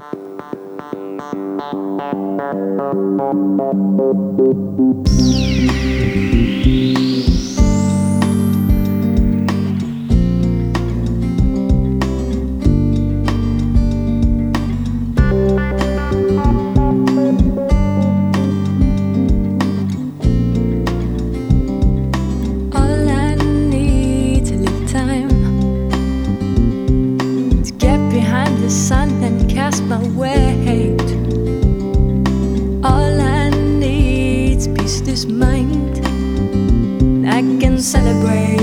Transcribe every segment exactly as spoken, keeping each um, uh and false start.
The sun and cast my weight. All I need's peace, this mind I can celebrate.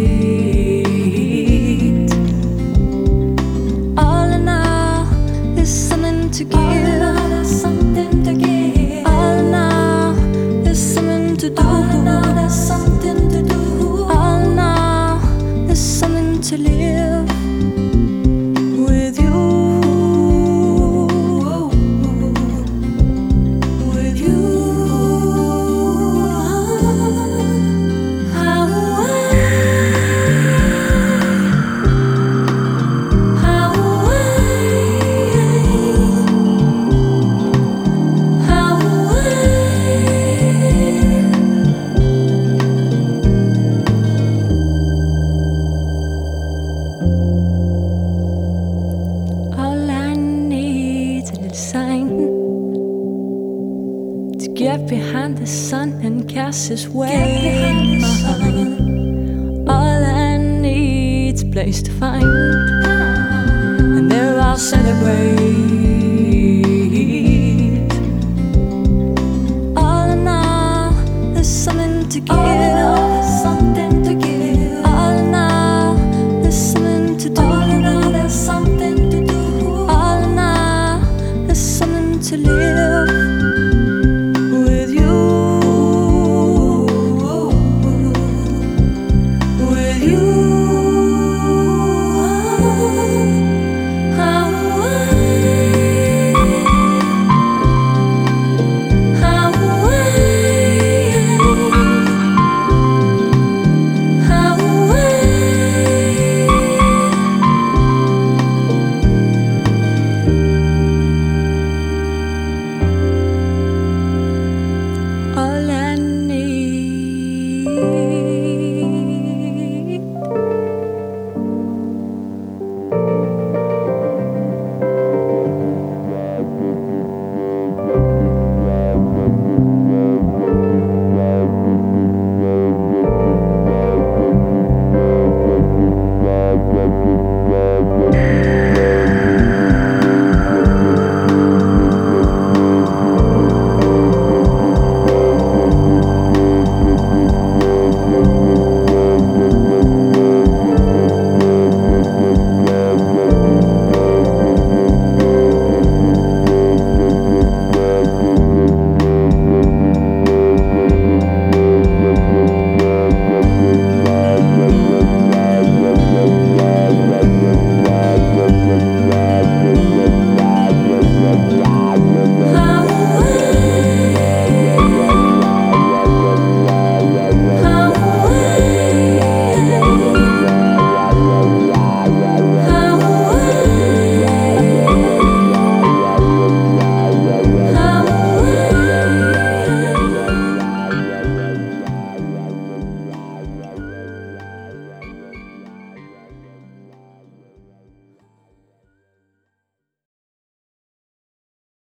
All in all, there's something to give. All in all, there's something to give. All in all, there's something to do. All in all, there's something to do. All in all, there's something to live. Get behind the sun and cast his weight. All I need's a place to find, and there I'll celebrate.